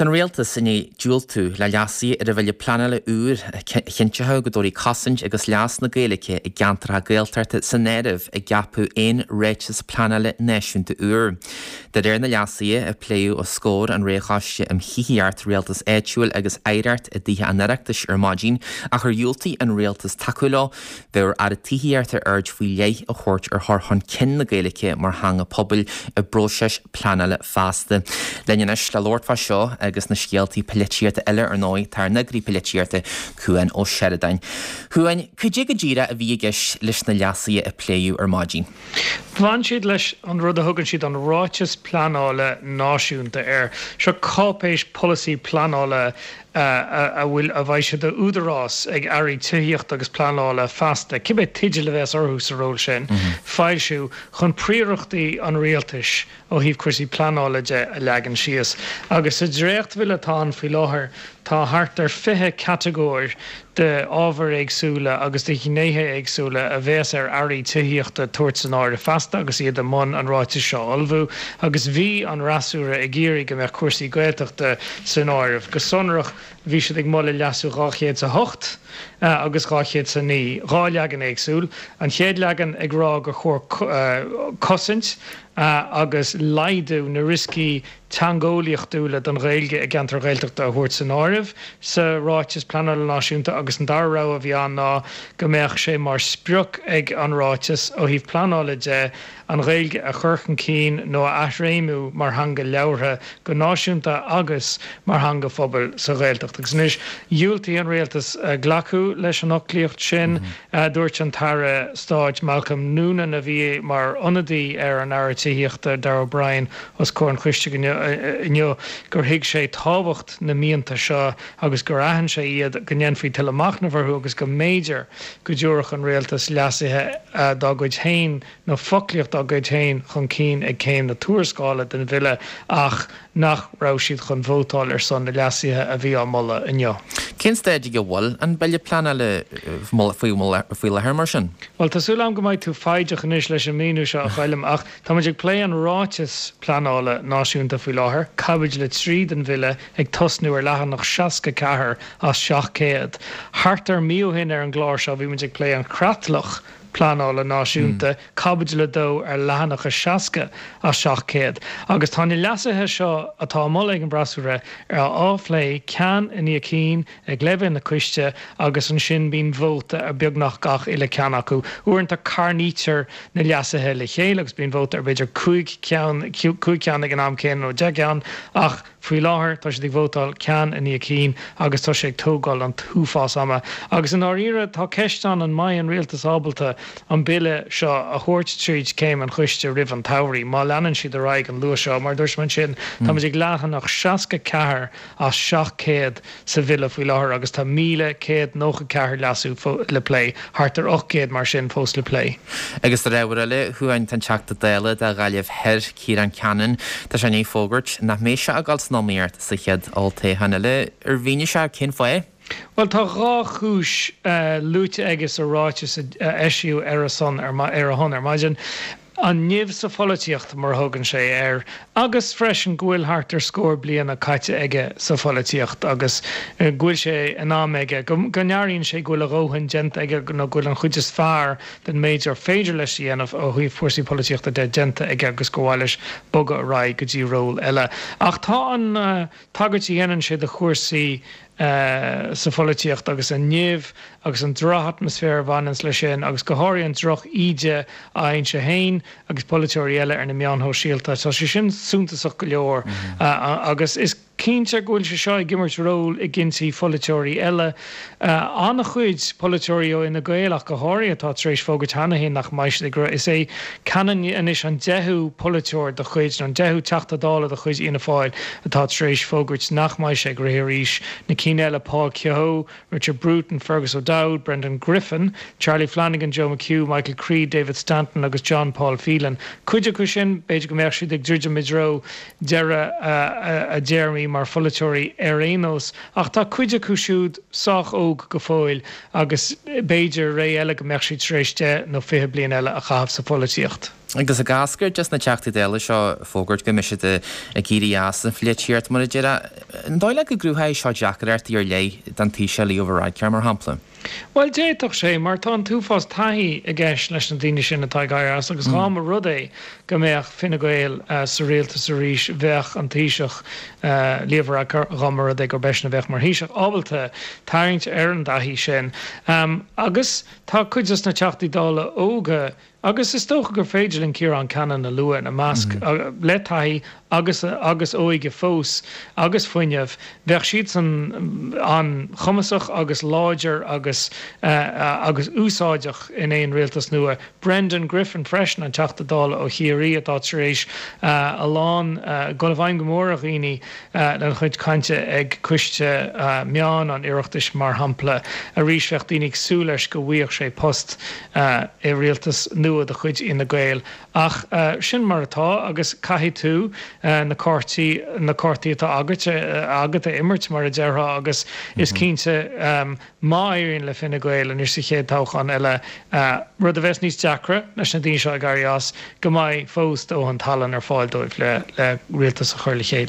Tan réaltas in dúiltú le leasí ar a bhfuil planala úr cinntethe go dóí cosint agus leas na Gaeilge I gceantartha Gaeltarta san éireamh I gceapú aon réitis planala náisiúnta úr. De réir na leasaí a pléú ó scór an réáiste am híhiart réaltas éitiúil agus éireart a dtíthe an neireachtas ar mádín a chur dúiltaí an réaltas takeúlá bheir ar a tíhiart a urd faoi léith a chóirt ar thorthon cin na Gaeilge mar hanga pobl a bróiseis planala fásta. Leis le Lordfa seo agus na scialtaí polítíochta eile ar nói tar nagraí polítíochta chuan ó Sheridan. Chuan chuidé go ddíra a bhí gis leis na leasaí a pléú ar mádín. Bhain siad leis an rud a thugann siad an ráiteas planála náisiúnta seo cápéis policy planála a bhfuil a bhaid siad a údarrás ag airí tuíocht agus planála fasta. Cibé tiidir le bheits orthús a ról sin, fáilsiú chun príoreachtaí an réaltais ó híomh cuasaí planála de a legan síos. Agus a dréocht bhfuil atá faoi láthair tá thart ar 20 categóir de ábhar éagsúla agus de chinéthe éagsúla a bheits ar airí tuíochta tuairt san áir fasta agus iad a món an ráiteas seo olbhú agus bhí an rasúra a géirí go mbeadh cuasaí Gaeltachta san áireamh go sonrach bhí siad ag molla leasú 208 agus 209 legan éagsúil an chéad legan ag rá go chóir cosint agus laidú na riscí tangóliachtúla don Gaeilge a gceantar Gaeltachta a thuairt san áireamh sa ráiteas planála náisiúnta agus an dar rá a bhí an ná go mbeadh sé mar spreoch ag an ráiteas ó híomh planála de an Gaeilge a churchan cín nó a athréimú mar hanga leabhartha go náisiúnta agus mar hanga phobal sa Gaeltacht. Agus níos dúiltaí an réaltas glacu leis an oclíocht sin dúirt an tara stáid Malcolm Noonan a bhí mar ionadaí ar an air tííochta Dar O'Brien os cór an chuiste inniu gur thuig sé tábhacht na míonta seo agus gur aithn sé iad go ndean faoi tuileamachnamharthú agus go méidir go dúrach an réaltas leasathe dá gcuid hain nó foclíocht dá gcuid hain chun cín ag céim na túrascála den bhile ach nach rá siad chun bhótáil ar son na leasathe a bhí an molla inniu. Cén staid go bhfuil an beile planala faoi lethir mar sin? Well, tásúlam go mbeidh tú faideach inis leis an míú seo a chailim ach tá muid ag lé an ráiteas planála náisiúnta faoi láthair, cabbage le tríd an bhile ag tosnú ar leathan nach 64 as 700. Thart ar míohin ar an gláir seo bhí muid ag lé an cratlach planála náisiúnta, cabbage le dó ar lehanach a 60 as 700. Agus tá na leasathe seo atá molla ag an brasúra ar áflé cean in í cín ag leibh na cuiste agus an sin bín bhóta ar beagnach gach ile cean acu. Uaireanta carnítear na leasathe le chéile agus bín bhóta ar beidir 5 cean ag an am céan nó 10 cean ach faoi láthair tá sé ag bhótáil cean in í cín agus tá sé ag tógáil an túfás ama. Agus an áíre tá ceistán an mai an réaltas ábalta an bille seo a thuairt tríd céim an chuiste rih an tairí, má leanan siad a raig an lua seo, mar dúirt man sin tá muid ag leathan nach 64 as 700 sa bhile faoi láthair agus tá 1,194 leasú le play, thart ar 800 mar sin fós le play. Agus réhar eile chuain tan teachta déile de gaiileh heir Ciarán Ceannan tá sé ní fógurt nach mé se a gáil snáíart sa chead áiltaithe eile ar bhíine se cin foié? Well, tá rá chúis lúte agus a ráiteas eisiú ar a son ar a hon ar maidin an nimh sa folaíocht mar thugann sé ar agus freisin ghfuil thart ar scór blian a caite aige sa folaíocht agus ghfuil sé an ám aige go nearíonn sé ghfuil a róhann gent aige nó ghfuil an chuidir fearr den méidir féidir leis dhéanamh ó chuí fuasaí folaíochta de genta aige agus go bhailis boga a raig go dtí ról eile. Ach tá an tagartí dhéanann sé de chuirsaí sa folaíocht agus an nimh agus an droch atmosfér bhainans lei sin agus go háiríonn droch ide a ein se hain agus politeoirí eile ar na meánthó síalta tá sé sin súntasach go leor agus is cínte ghfuil se seo gimmert ról I ginsaí politeoirí eile anna chuid politeoirí ó ina Gaelach go háirí atá trééis fógad hena hén nach maiiste is é canan inis an 10 politeoir de chuid an 10 teachtadála de chuid ina fáil atá trééis fógurt nach maiiste go rééis na cíile Paul Kehoe, Richard Bruton, Fergus O'Dowd, Brendan Griffin, Charlie Flanagan, Joe McHugh, Michael Creed, David Stanton agus John Paul Phelan. Cuide sin beidir go mbeadh siad ag Deirdre Midrow deire a Jeremy mar folaitóirí arénos ach tá cuide cúisiúd sách óg go fóil agus Beiidir ré eile go meachsí tréiste nó 5 bliain eile a chahabh sa folaitíocht. Agus a gasgur just na teachtaí déile seo fógurt go miise a gírí as an flitíart mar deire an dóile go grúthaid seo deachart ar lei den tí se líomhráid cear mar hampla. Well déach sé mar tá túfás taí a gceis leis an daine sin atá gairas agus gáma rud é go méoch Fine Gael sa réalta sa ríis bheith an tíiseach líomhra gáma rud é gur beis na bheith mar híiseach ábalta tairint ar an dahí sin. Agus tá cuidas na teachtaí dála óga agus is tócha gur féidir an cíar an canan na lua na másc letaí agus óige fós agus foiineh bheith siad an chumasach agus láidir agus úsáideach in éon réaltas nua. Brendan Griffin freisin an teachta dála ó chiaí atá éis a lán go bhhaim gomórach rií den chuid cainte ag cuiste meán an iireachtais mar hampla a rísfecht daoine sú leis go bhuíoch sé post i réaltas nua de chuid ina Gael ach sin mar atá agus caithí tú na cártaí atá agat a immert mar a deartha agus is cínte má éiríonn le Fine Gael an ir sa chéad táchan eile rud a bheits níos deacra leis na daoine seo a gairí as go mbeidh fós ó an talan ar fáil dóibh le rialtas a chuir le chéile.